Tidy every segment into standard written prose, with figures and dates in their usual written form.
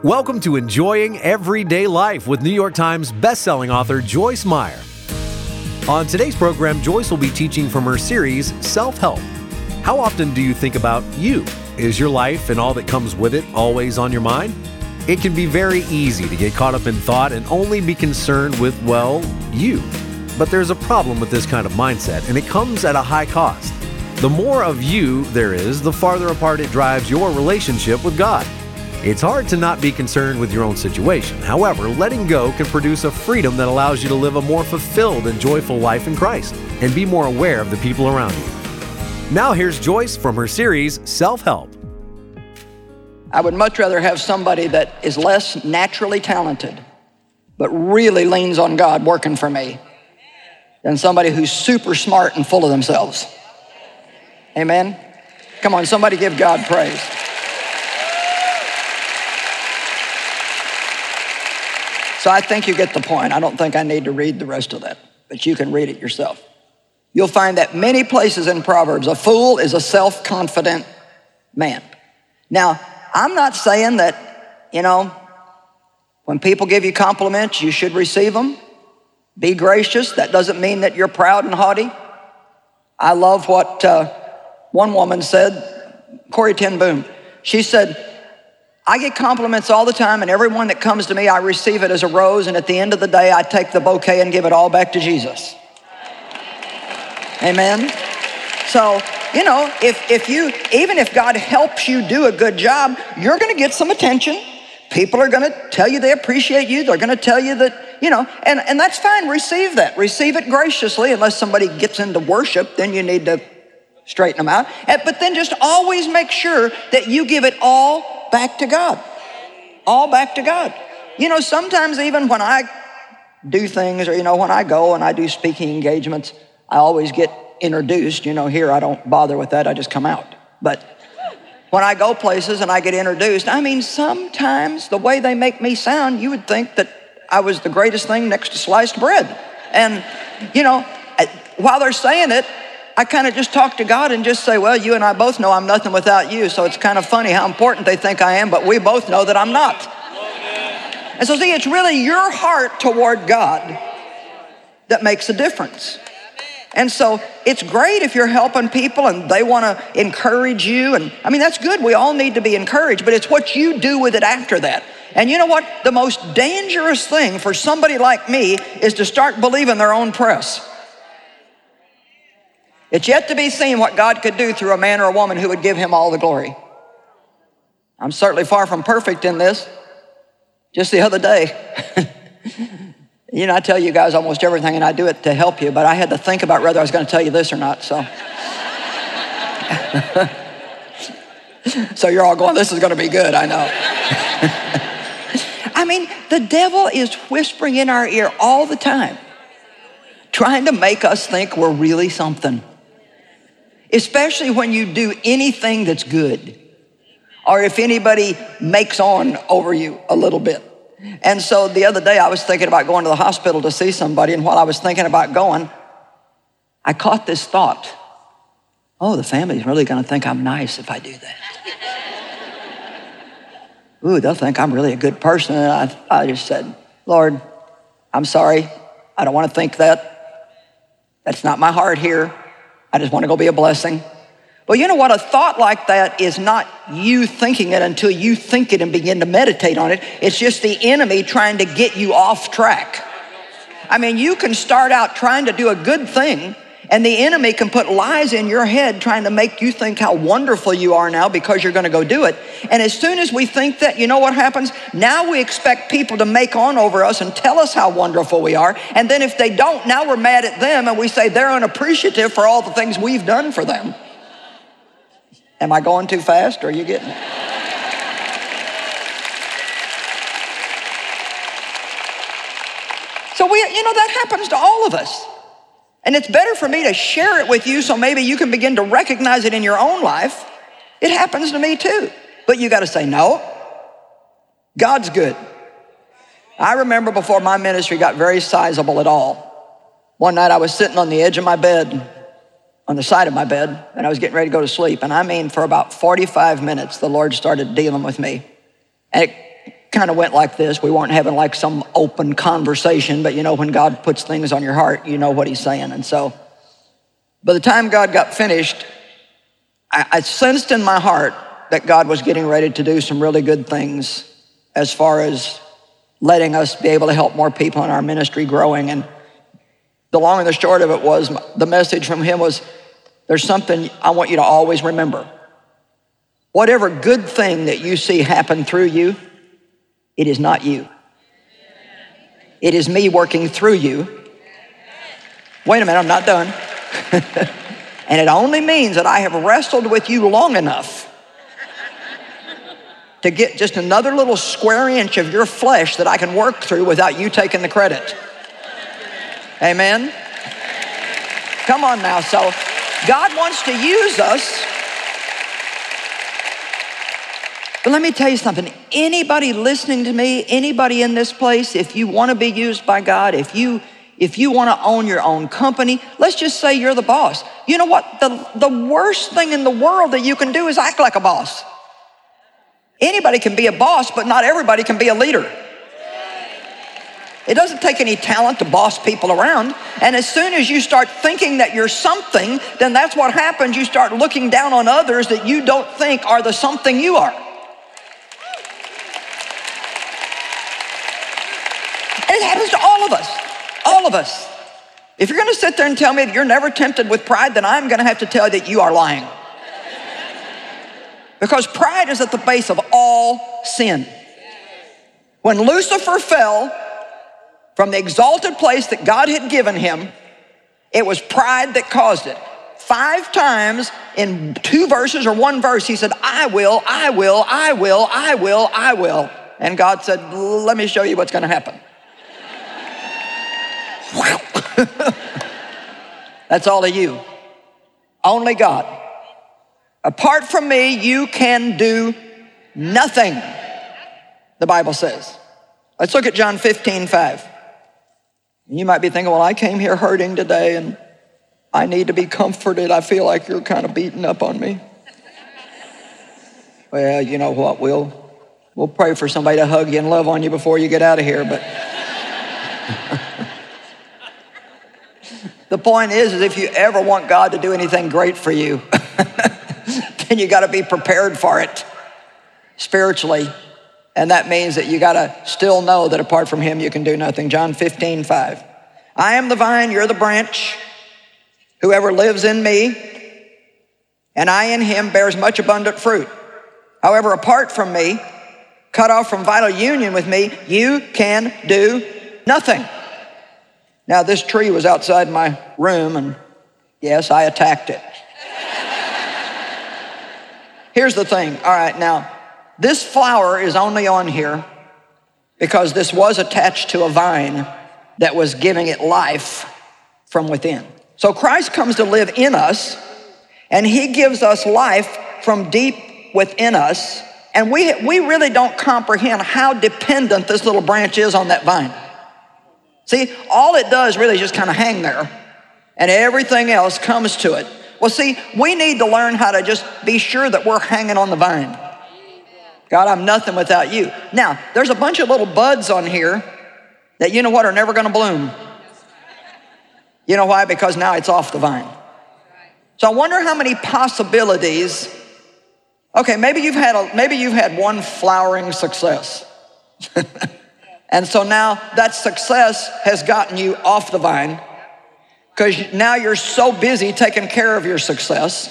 Welcome to Enjoying Everyday Life with New York Times bestselling author Joyce Meyer. On today's program, Joyce will be teaching from her series, Self-Help. How often do you think about you? Is your life and all that comes with it always on your mind? It can be very easy to get caught up in thought and only be concerned with, well, you. But there's a problem with this kind of mindset, and it comes at a high cost. The more of you there is, the farther apart it drives your relationship with God. It's hard to not be concerned with your own situation. However, letting go can produce a freedom that allows you to live a more fulfilled and joyful life in Christ and be more aware of the people around you. Now here's Joyce from her series, Self-Help. I would much rather have somebody that is less naturally talented, but really leans on God working for me, than somebody who's super smart and full of themselves. Amen? Come on, somebody give God praise. So I think you get the point. I don't think I need to read the rest of that, but you can read it yourself. You'll find that many places in Proverbs, a fool is a self-confident man. Now, I'm not saying that, when people give you compliments, you should receive them. Be gracious. That doesn't mean that you're proud and haughty. I love what one woman said, Corrie ten Boom. She said, I get compliments all the time, and everyone that comes to me, I receive it as a rose, and at the end of the day, I take the bouquet and give it all back to Jesus. Amen? So, even if God helps you do a good job, you're gonna get some attention. People are gonna tell you they appreciate you. They're gonna tell you that, and that's fine, receive that. Receive it graciously, unless somebody gets into worship, then you need to straighten them out. But then just always make sure that you give it all back to God. All back to God. Sometimes even when I do things, or, when I go and I do speaking engagements, I always get introduced. Here I don't bother with that, I just come out. But when I go places and I get introduced, sometimes the way they make me sound, you would think that I was the greatest thing next to sliced bread. And, while they're saying it, I kind of just talk to God and just say, well, you and I both know I'm nothing without you, so it's kind of funny how important they think I am, but we both know that I'm not. And so see, it's really your heart toward God that makes a difference. And so it's great if you're helping people and they want to encourage you. And that's good. We all need to be encouraged, but it's what you do with it after that. And you know what? The most dangerous thing for somebody like me is to start believing their own press. It's yet to be seen what God could do through a man or a woman who would give him all the glory. I'm certainly far from perfect in this. Just the other day, I tell you guys almost everything, and I do it to help you, but I had to think about whether I was going to tell you this or not, so. So you're all going, this is going to be good, I know. The devil is whispering in our ear all the time, trying to make us think we're really something. Especially when you do anything that's good, or if anybody makes on over you a little bit. And so the other day I was thinking about going to the hospital to see somebody, and while I was thinking about going, I caught this thought. Oh, the family's really gonna think I'm nice if I do that. Ooh, they'll think I'm really a good person. And I just said, Lord, I'm sorry. I don't wanna think that. That's not my heart here. I just want to go be a blessing. Well, you know what? A thought like that is not you thinking it until you think it and begin to meditate on it. It's just the enemy trying to get you off track. You can start out trying to do a good thing, and the enemy can put lies in your head trying to make you think how wonderful you are now because you're going to go do it. And as soon as we think that, you know what happens? Now we expect people to make on over us and tell us how wonderful we are. And then if they don't, now we're mad at them and we say they're unappreciative for all the things we've done for them. Am I going too fast, or are you getting it? So that happens to all of us. And it's better for me to share it with you so maybe you can begin to recognize it in your own life. It happens to me too. But you got to say, no, God's good. I remember before my ministry got very sizable at all, one night I was sitting on the edge of my bed, on the side of my bed, and I was getting ready to go to sleep. And for about 45 minutes, the Lord started dealing with me. And it kind of went like this. We weren't having like some open conversation, but you know, when God puts things on your heart, you know what he's saying. And so by the time God got finished, I sensed in my heart that God was getting ready to do some really good things as far as letting us be able to help more people in our ministry growing. And the long and the short of it was, the message from him was, there's something I want you to always remember. Whatever good thing that you see happen through you, it is not you. It is me working through you. Wait a minute, I'm not done. And it only means that I have wrestled with you long enough to get just another little square inch of your flesh that I can work through without you taking the credit. Amen? Come on now. So God wants to use us. But let me tell you something. Anybody listening to me, anybody in this place, if you want to be used by God, if you want to own your own company, let's just say you're the boss. You know what? The worst thing in the world that you can do is act like a boss. Anybody can be a boss, but not everybody can be a leader. It doesn't take any talent to boss people around. And as soon as you start thinking that you're something, then that's what happens. You start looking down on others that you don't think are the something you are. And it happens to all of us. All of us. If you're going to sit there and tell me that you're never tempted with pride, then I'm going to have to tell you that you are lying. Because pride is at the base of all sin. When Lucifer fell from the exalted place that God had given him, it was pride that caused it. 5 times in 2 verses or 1 verse, he said, I will, I will, I will, I will, I will. And God said, let me show you what's going to happen. Wow. That's all of you. Only God. Apart from me, you can do nothing, the Bible says. Let's look at John 15:5. You might be thinking, well, I came here hurting today and I need to be comforted. I feel like you're kind of beating up on me. Well, you know what? We'll pray for somebody to hug you and love on you before you get out of here, but the point is if you ever want God to do anything great for you, then you got to be prepared for it spiritually. And that means that you got to still know that apart from him, you can do nothing. John 15:5. I am the vine, you're the branch. Whoever lives in me and I in him bears much abundant fruit. However, apart from me, cut off from vital union with me, you can do nothing. Now, this tree was outside my room, and yes, I attacked it. Here's the thing. All right, now, this flower is only on here because this was attached to a vine that was giving it life from within. So Christ comes to live in us, and he gives us life from deep within us, and we really don't comprehend how dependent this little branch is on that vine. See, all it does really is just kind of hang there, and everything else comes to it. Well, see, we need to learn how to just be sure that we're hanging on the vine. God, I'm nothing without you. Now, there's a bunch of little buds on here that, you know what, are never going to bloom. You know why? Because now it's off the vine. So I wonder how many possibilities. Okay, maybe you've had one flowering success. And so now that success has gotten you off the vine because now you're so busy taking care of your success.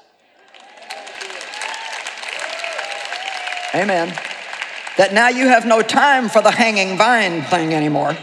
Amen. That now you have no time for the hanging vine thing anymore.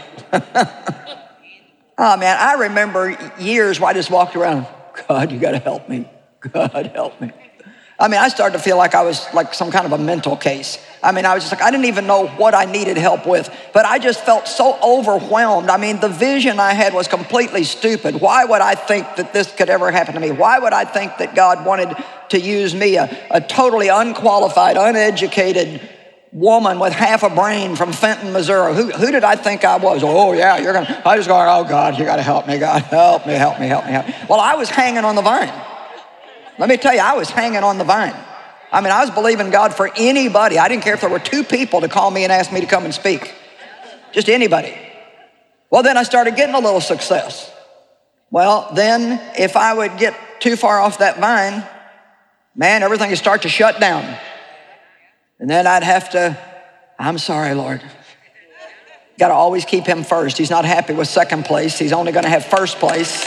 Oh man, I remember years where I just walked around, God, you got to help me. God, help me. I mean, I started to feel like I was like some kind of a mental case. I mean, I was just like, I didn't even know what I needed help with, but I just felt so overwhelmed. I mean, the vision I had was completely stupid. Why would I think that this could ever happen to me? Why would I think that God wanted to use me, a totally unqualified, uneducated woman with half a brain from Fenton, Missouri? Who did I think I was? Oh yeah, I just going, oh God, you got to help me, God, help me, help me, help me, help me. Well, I was hanging on the vine. Let me tell you, I was hanging on the vine. I mean, I was believing God for anybody. I didn't care if there were 2 people to call me and ask me to come and speak. Just anybody. Well, then I started getting a little success. Well, then if I would get too far off that vine, man, everything would start to shut down. And then I'd have to, I'm sorry, Lord. Got to always keep him first. He's not happy with second place. He's only going to have first place.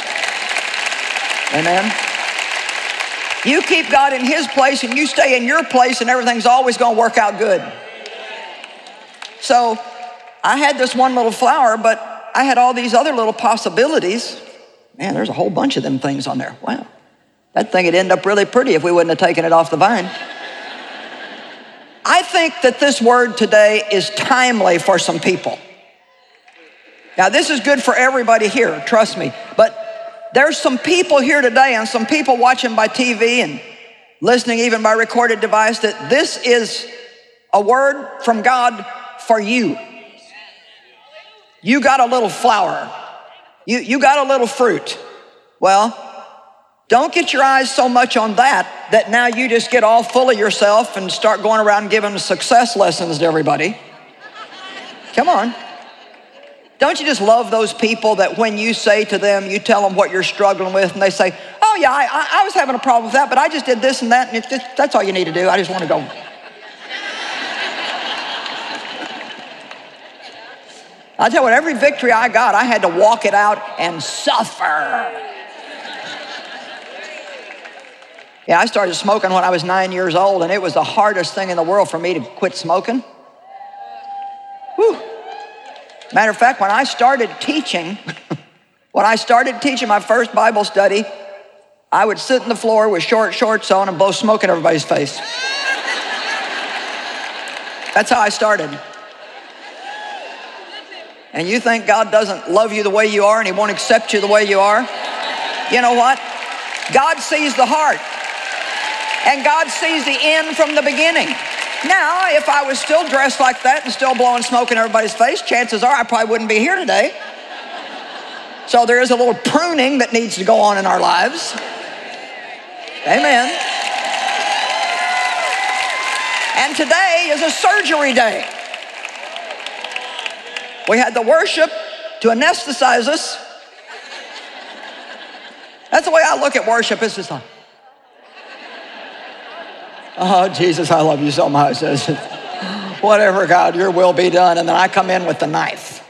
Amen. You keep God in his place and you stay in your place and everything's always going to work out good. So I had this one little flower, but I had all these other little possibilities. Man, there's a whole bunch of them things on there. Wow. That thing would end up really pretty if we wouldn't have taken it off the vine. I think that this word today is timely for some people. Now, this is good for everybody here, trust me. But there's some people here today and some people watching by TV and listening even by recorded device that this is a word from God for you. You got a little flower. You got a little fruit. Well, don't get your eyes so much on that now you just get all full of yourself and start going around giving success lessons to everybody. Come on. Don't you just love those people that when you say to them, you tell them what you're struggling with and they say, oh yeah, I was having a problem with that, but I just did this and that and that's all you need to do. I just want to go. I'll tell you what, every victory I got, I had to walk it out and suffer. Yeah, I started smoking when I was 9 years old, and it was the hardest thing in the world for me to quit smoking. Whew. Matter of fact, when I started teaching my first Bible study, I would sit on the floor with short shorts on and blow smoke in everybody's face. That's how I started. And you think God doesn't love you the way you are and he won't accept you the way you are? You know what? God sees the heart. And God sees the end from the beginning. Now, if I was still dressed like that and still blowing smoke in everybody's face, chances are I probably wouldn't be here today. So there is a little pruning that needs to go on in our lives. Amen. And today is a surgery day. We had the worship to anesthetize us. That's the way I look at worship. It's just like, oh, Jesus, I love you so much. Whatever, God, your will be done. And then I come in with the knife.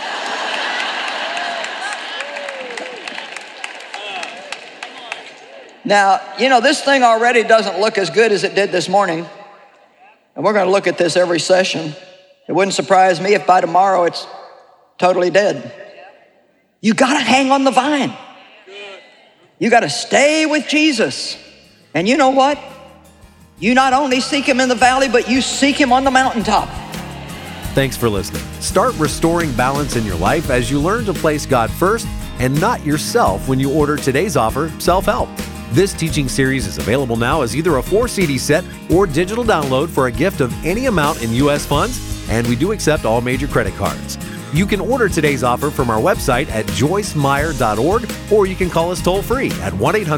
Now, you know, this thing already doesn't look as good as it did this morning. And we're going to look at this every session. It wouldn't surprise me if by tomorrow it's totally dead. You got to hang on the vine. You got to stay with Jesus. And you know what? You not only seek him in the valley, but you seek him on the mountaintop. Thanks for listening. Start restoring balance in your life as you learn to place God first and not yourself when you order today's offer, Self-Help. This teaching series is available now as either a 4-CD set or digital download for a gift of any amount in U.S. funds, and we do accept all major credit cards. You can order today's offer from our website at joycemeyer.org, or you can call us toll-free at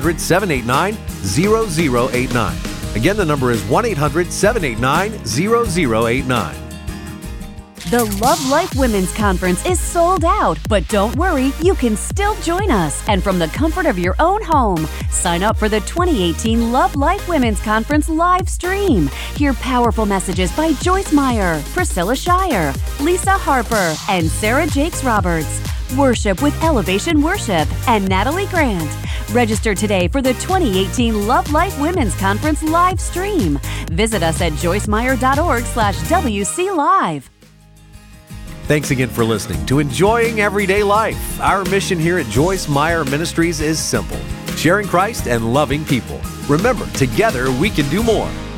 1-800-789-0089. Again, the number is 1-800-789-0089. The Love Life Women's Conference is sold out, but don't worry, you can still join us, and from the comfort of your own home. Sign up for the 2018 Love Life Women's Conference live stream. Hear powerful messages by Joyce Meyer, Priscilla Shirer, Lisa Harper, and Sarah Jakes Roberts. Worship with Elevation Worship and Natalie Grant. Register today for the 2018 Love Life Women's Conference live stream. Visit us at joycemeyer.org/WC Live. Thanks again for listening to Enjoying Everyday Life. Our mission here at Joyce Meyer Ministries is simple: sharing Christ and loving people. Remember, together we can do more.